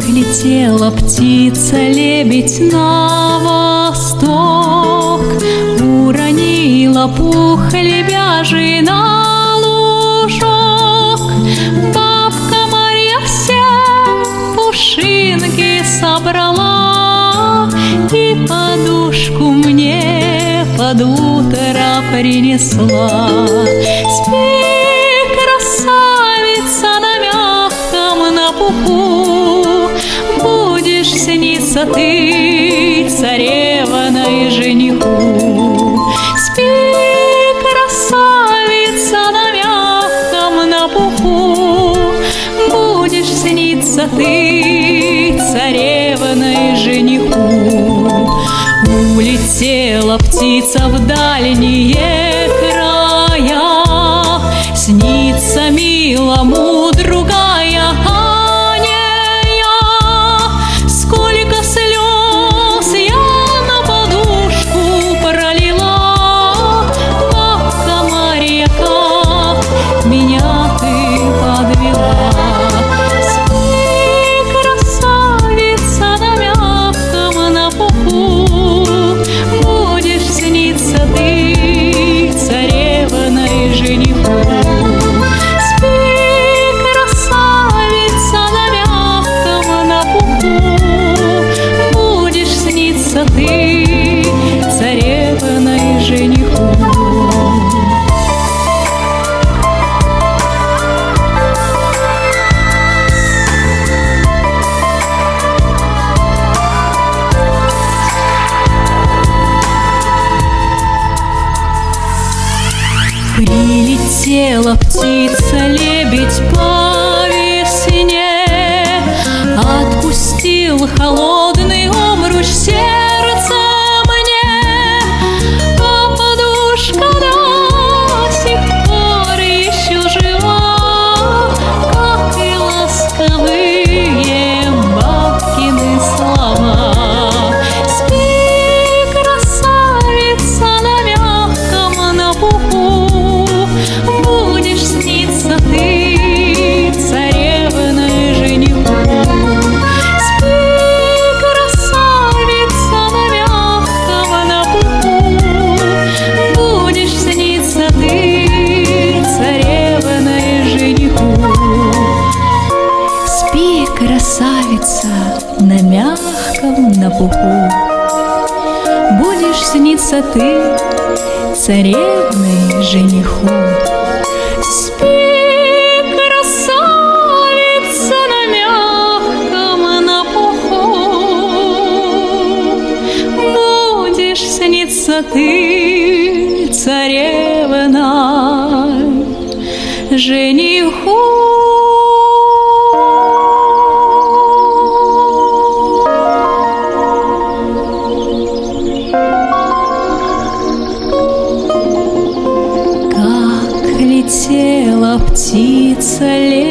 летела птица-лебедь на восток, уронила пух лебяжий на лужок. Бабка Марья все пушинки собрала и подушку мне под утро принесла. Спи, красавица, на мягком, на пуху, будешь сниться ты царевной жениху. Спи, красавица, на мягком, на пуху, будешь сниться ты царевной жениху. Улетела птица в дальние края, снится милому другая, а не я. Сколько слез я на подушку пролила, бабка Марья, как меня ты подвела. Спи, красавица, на мягком, на пуху, будешь сниться ты царевной жениху. Спи, красавица, на мягком, на пуху, будешь сниться ты царевной жениху. Прилетела птица-лебедь по весне, отпустил холодный обруч сердце мне, а подушка до сих пор еще жива, как и ласковые бабкины слова. Спи, красавица, на мягком, на пуху, будешь сниться ты царевной жениху. Спи, красавица, на мягком, на пуху, будешь сниться ты царевной жениху. Спи, красавица, на мягком, на пуху, будешь сниться ты царевной жениху. Спи, красавица, на мягком, на пуху, будешь сниться ты царевной жениху. Летела птица